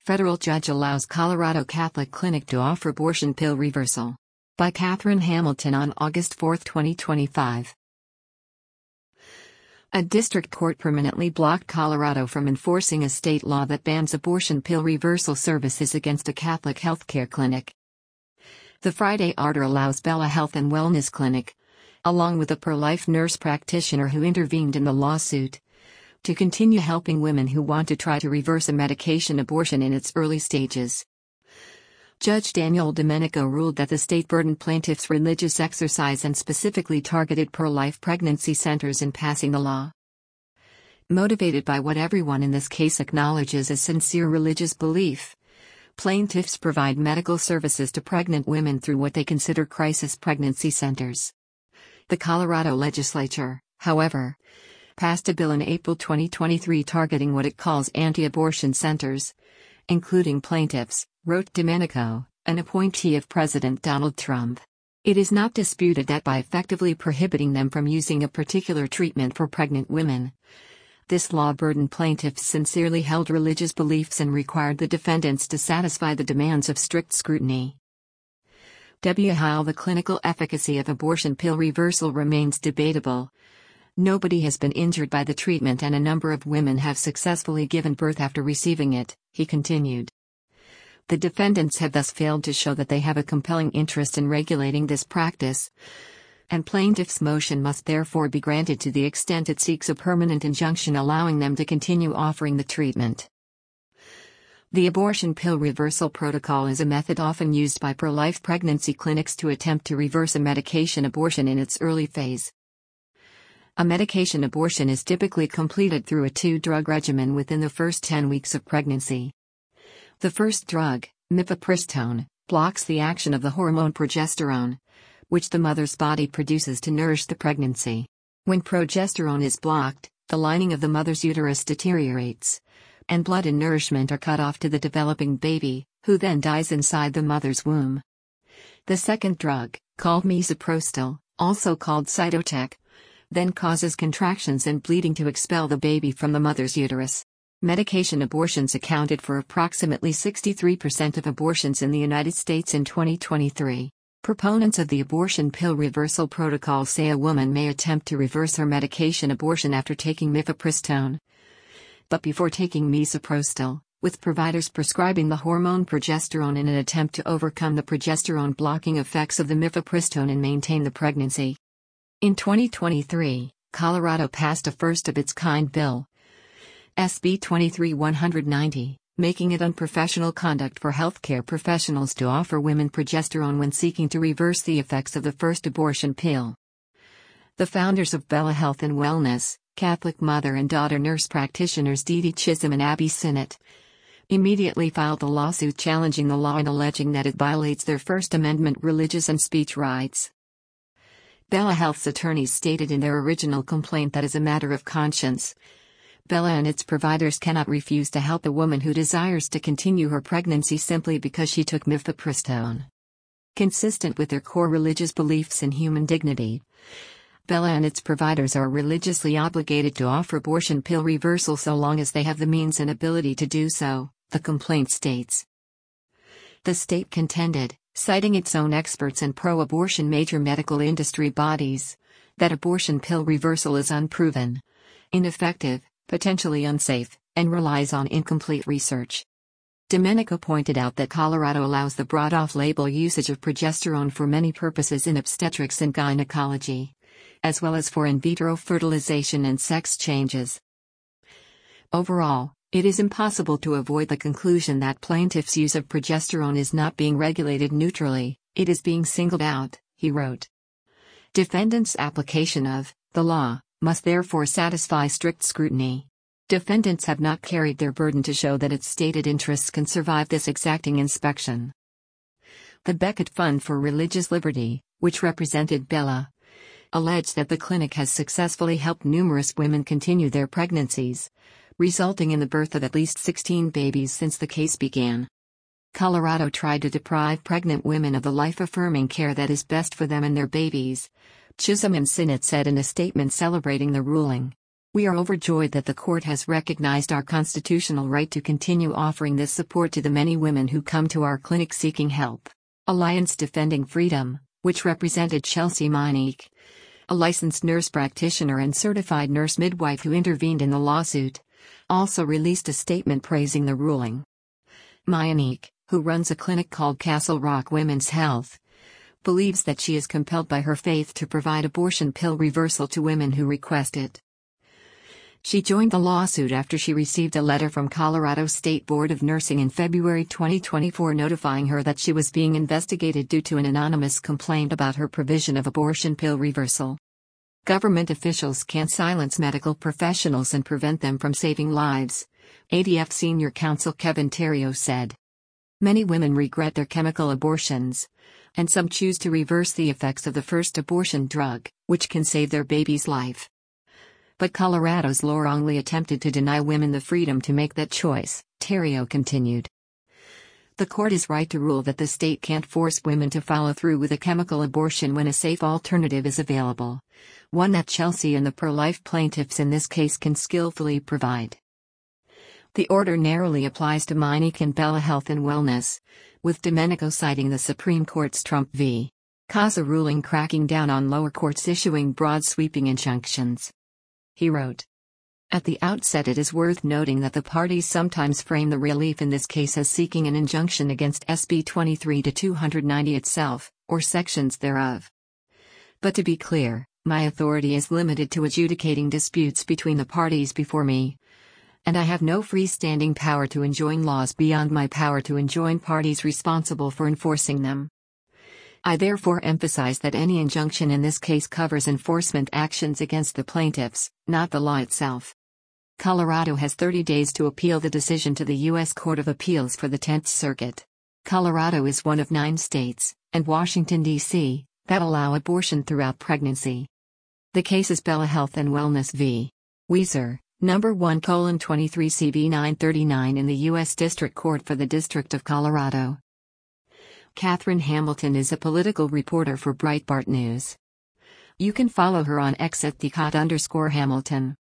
Federal judge allows Colorado Catholic clinic to offer abortion pill reversal. By Catherine Hamilton on August 4, 2025. A district court permanently blocked Colorado from enforcing a state law that bans abortion pill reversal services against a Catholic healthcare clinic. The Friday order allows Bella Health and Wellness Clinic, along with a pro-life nurse practitioner who intervened in the lawsuit, to continue helping women who want to try to reverse a medication abortion in its early stages. Judge Daniel Domenico ruled that the state burdened plaintiffs' religious exercise and specifically targeted pro-life pregnancy centers in passing the law. Motivated by what everyone in this case acknowledges as sincere religious belief, plaintiffs provide medical services to pregnant women through what they consider crisis pregnancy centers. The Colorado legislature, however, passed a bill in April 2023 targeting what it calls anti-abortion centers, including plaintiffs, wrote Domenico, an appointee of President Donald Trump. It is not disputed that by effectively prohibiting them from using a particular treatment for pregnant women, this law burdened plaintiffs' sincerely held religious beliefs and required the defendants to satisfy the demands of strict scrutiny. While the clinical efficacy of abortion pill reversal remains debatable, nobody has been injured by the treatment and a number of women have successfully given birth after receiving it, he continued. The defendants have thus failed to show that they have a compelling interest in regulating this practice, and plaintiffs' motion must therefore be granted to the extent it seeks a permanent injunction allowing them to continue offering the treatment. The abortion pill reversal protocol is a method often used by pro-life pregnancy clinics to attempt to reverse a medication abortion in its early phase. A medication abortion is typically completed through a 2-drug regimen within the first 10 weeks of pregnancy. The first drug, mifepristone, blocks the action of the hormone progesterone, which the mother's body produces to nourish the pregnancy. When progesterone is blocked, the lining of the mother's uterus deteriorates, and blood and nourishment are cut off to the developing baby, who then dies inside the mother's womb. The second drug, called misoprostol, also called Cytotec, then causes contractions and bleeding to expel the baby from the mother's uterus. Medication abortions accounted for approximately 63% of abortions in the United States in 2023. Proponents of the abortion pill reversal protocol say a woman may attempt to reverse her medication abortion after taking mifepristone, but before taking misoprostol, with providers prescribing the hormone progesterone in an attempt to overcome the progesterone blocking effects of the mifepristone and maintain the pregnancy. In 2023, Colorado passed a first-of-its-kind bill, SB 23-190, making it unprofessional conduct for healthcare professionals to offer women progesterone when seeking to reverse the effects of the first abortion pill. The founders of Bella Health and Wellness, Catholic mother and daughter nurse practitioners Dee Chisholm and Abby Sinnott, immediately filed a lawsuit challenging the law and alleging that it violates their First Amendment religious and speech rights. Bella Health's attorneys stated in their original complaint that as a matter of conscience, Bella and its providers cannot refuse to help a woman who desires to continue her pregnancy simply because she took mifepristone. Consistent with their core religious beliefs in human dignity, Bella and its providers are religiously obligated to offer abortion pill reversal so long as they have the means and ability to do so, the complaint states. The state contended, citing its own experts and pro-abortion major medical industry bodies, that abortion pill reversal is unproven, ineffective, potentially unsafe, and relies on incomplete research. Domenico pointed out that Colorado allows the broad off-label usage of progesterone for many purposes in obstetrics and gynecology, as well as for in vitro fertilization and sex changes. Overall, it is impossible to avoid the conclusion that plaintiffs' use of progesterone is not being regulated neutrally, it is being singled out, he wrote. Defendants' application of the law must therefore satisfy strict scrutiny. Defendants have not carried their burden to show that its stated interests can survive this exacting inspection. The Becket Fund for Religious Liberty, which represented Bella, alleged that the clinic has successfully helped numerous women continue their pregnancies, resulting in the birth of at least 16 babies since the case began. Colorado tried to deprive pregnant women of the life-affirming care that is best for them and their babies, Chisholm and Sinnott said in a statement celebrating the ruling. We are overjoyed that the court has recognized our constitutional right to continue offering this support to the many women who come to our clinic seeking help. Alliance Defending Freedom, which represented Chelsea Meynique, a licensed nurse practitioner and certified nurse midwife who intervened in the lawsuit, also released a statement praising the ruling. Meynique, who runs a clinic called Castle Rock Women's Health, believes that she is compelled by her faith to provide abortion pill reversal to women who request it. She joined the lawsuit after she received a letter from Colorado State Board of Nursing in February 2024 notifying her that she was being investigated due to an anonymous complaint about her provision of abortion pill reversal. Government officials can't silence medical professionals and prevent them from saving lives, ADF Senior Counsel Kevin Terrio said. Many women regret their chemical abortions, and some choose to reverse the effects of the first abortion drug, which can save their baby's life. But Colorado's law wrongly attempted to deny women the freedom to make that choice, Terrio continued. The court is right to rule that the state can't force women to follow through with a chemical abortion when a safe alternative is available, one that Chelsea and the pro-life plaintiffs in this case can skillfully provide. The order narrowly applies to Meynique and Bella Health and Wellness, with Domenico citing the Supreme Court's Trump v. Casa ruling cracking down on lower courts issuing broad sweeping injunctions. He wrote, "At the outset it is worth noting that the parties sometimes frame the relief in this case as seeking an injunction against SB 23-290 itself, or sections thereof. But to be clear, my authority is limited to adjudicating disputes between the parties before me, and I have no freestanding power to enjoin laws beyond my power to enjoin parties responsible for enforcing them. I therefore emphasize that any injunction in this case covers enforcement actions against the plaintiffs, not the law itself." Colorado has 30 days to appeal the decision to the U.S. Court of Appeals for the 10th Circuit. Colorado is one of 9 states, and Washington, D.C., that allow abortion throughout pregnancy. The case is Bella Health and Wellness v. Weiser, number 1:23 CV 939 in the U.S. District Court for the District of Colorado. Catherine Hamilton is a political reporter for Breitbart News. You can follow her on X at @Hamilton.